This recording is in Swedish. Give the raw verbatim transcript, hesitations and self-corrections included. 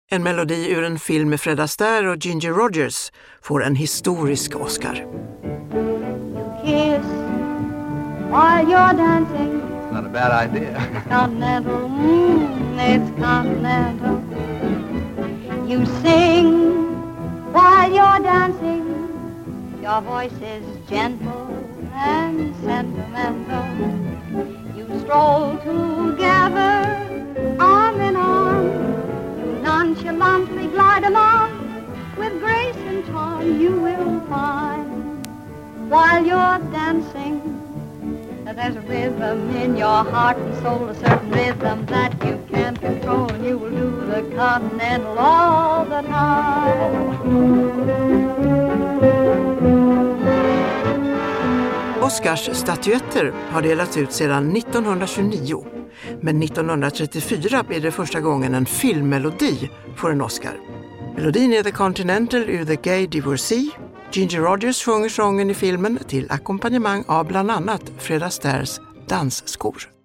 En melodi ur en film med Fred Astaire och Ginger Rogers får en historisk Oscar. Kiss while you're dancing. It's not a bad idea. Continental, mm, it's continental. You sing while you're dancing. Your voice is gentle and sentimental. You stroll together, arm in arm. You nonchalantly glide along. With grace and charm you will find. While you're dancing, that there's a rhythm in your heart and soul, a certain rhythm that you can't control, and you will do the continental all the time. Oscars-statyetter har delats ut sedan nittonhundratjugonio, men nittonhundratrettiofyra blev det första gången en filmmelodi får en Oscar. Melodin är The Continental ur The Gay Divorcee. Ginger Rogers sjunger sången i filmen till ackompanjemang av bland annat Fred Astaires dansskor.